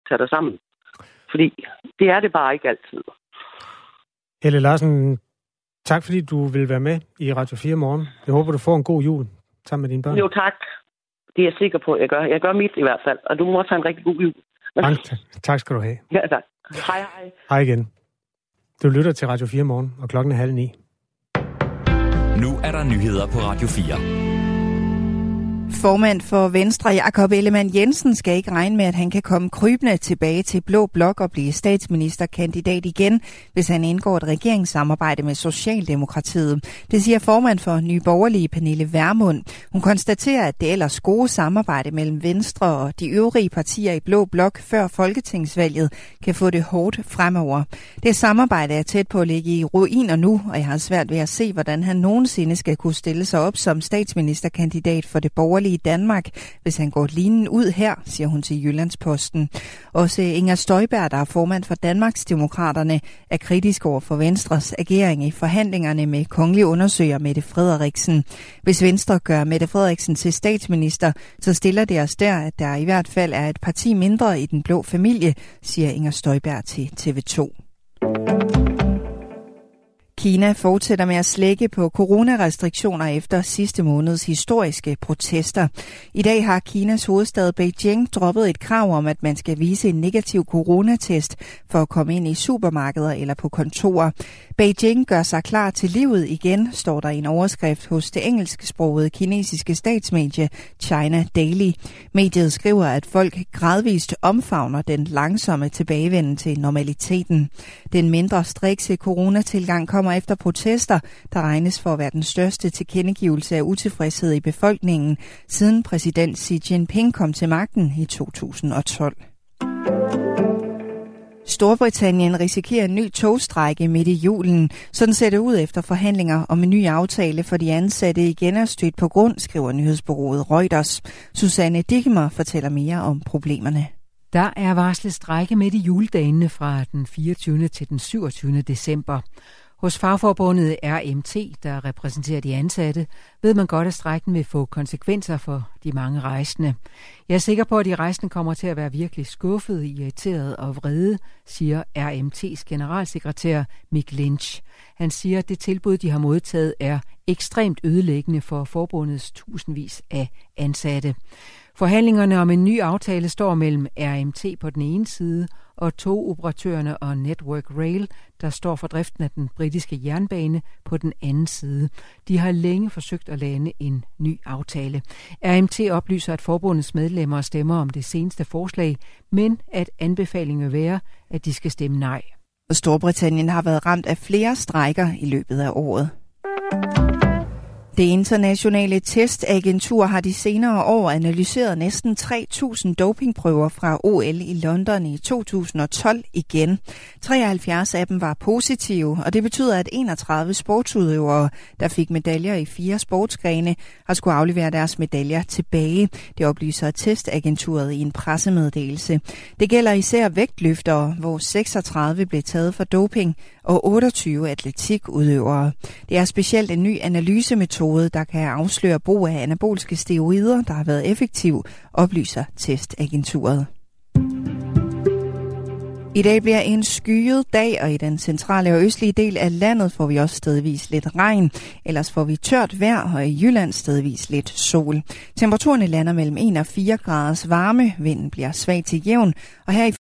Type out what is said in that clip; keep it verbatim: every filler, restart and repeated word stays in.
tage dig sammen. Fordi det er det bare ikke altid. Helle Larsen, tak fordi du vil være med i Radio fire Morgen. Jeg håber, du får en god jul sammen med dine børn. Jo, tak. Det er jeg sikker på, at jeg gør. Jeg gør mit i hvert fald, og du må også have en rigtig god jul. Mange tak. Tak skal du have. Ja, tak. Hej, hej. Hej igen. Du lytter til Radio fire Morgen, og klokken er halv ni. Nu er der nyheder på Radio fire. Formand for Venstre, Jakob Ellemann-Jensen, skal ikke regne med, at han kan komme krybende tilbage til Blå Blok og blive statsministerkandidat igen, hvis han indgår et regeringssamarbejde med Socialdemokratiet. Det siger formand for Nye Borgerlige, Pernille Vermund. Hun konstaterer, at det ellers gode samarbejde mellem Venstre og de øvrige partier i Blå Blok før folketingsvalget kan få det hårdt fremover. Det samarbejde er tæt på at ligge i ruiner nu, og jeg har svært ved at se, hvordan han nogensinde skal kunne stille sig op som statsministerkandidat for det borgerlige i Danmark, hvis han går linen ud her, siger hun til Jyllandsposten. Også Inger Støjberg, der er formand for Danmarksdemokraterne, er kritisk over for Venstres agering i forhandlingerne med kongelig undersøger Mette Frederiksen. Hvis Venstre gør Mette Frederiksen til statsminister, så stiller det os der, at der i hvert fald er et parti mindre i den blå familie, siger Inger Støjberg til T V to. Kina fortsætter med at slække på coronarestriktioner efter sidste måneds historiske protester. I dag har Kinas hovedstad Beijing droppet et krav om, at man skal vise en negativ coronatest for at komme ind i supermarkeder eller på kontorer. Beijing gør sig klar til livet igen, står der i en overskrift hos det engelsksprogede kinesiske statsmedie China Daily. Mediet skriver, at folk gradvist omfavner den langsomme tilbagevenden til normaliteten. Den mindre strikse coronatilgang kommer efter protester, der regnes for at være den største tilkendegivelse af utilfredshed i befolkningen, siden præsident Xi Jinping kom til magten i to tusind og tolv. Storbritannien risikerer en ny togstrejke midt i julen. Sådan ser det ud efter forhandlinger om en ny aftale for de ansatte igen er stødt på grund, skriver nyhedsbureauet Reuters. Susanne Dickemer fortæller mere om problemerne. Der er varslet strejke midt i juledagene fra den fireogtyvende til den syvogtyvende december. Hos fagforbundet R M T, der repræsenterer de ansatte, ved man godt, at strejken vil få konsekvenser for de mange rejsende. Jeg er sikker på, at de rejsende kommer til at være virkelig skuffede, irriterede og vrede, siger R M T's generalsekretær Mick Lynch. Han siger, at det tilbud, de har modtaget, er ekstremt ødelæggende for forbundets tusindvis af ansatte. Forhandlingerne om en ny aftale står mellem R M T på den ene side og togoperatørerne og Network Rail, der står for driften af den britiske jernbane, på den anden side. De har længe forsøgt at lande en ny aftale. R M T oplyser, at forbundets medlemmer stemmer om det seneste forslag, men at anbefalingen vil være, at de skal stemme nej. Storbritannien har været ramt af flere strejker i løbet af året. Det internationale testagentur har de senere år analyseret næsten tre tusind dopingprøver fra O L i London i to tusind og tolv igen. treoghalvfjerds af dem var positive, og det betyder, at enogtredive sportsudøvere, der fik medaljer i fire sportsgrene, har skulle aflevere deres medaljer tilbage. Det oplyser testagenturet i en pressemeddelelse. Det gælder især vægtløftere, hvor seksogtredive blev taget for doping, og otteogtyve atletikudøvere. Det er specielt en ny analysemetode, der kan afsløre brug af anabolske steroider, der har været effektiv, oplyser testagenturet. I dag bliver en skyet dag, og i den centrale og østlige del af landet får vi også stedvis lidt regn. Ellers får vi tørt vejr, og i Jylland stedvis lidt sol. Temperaturerne lander mellem en og fire graders varme, vinden bliver svag til jævn, og her i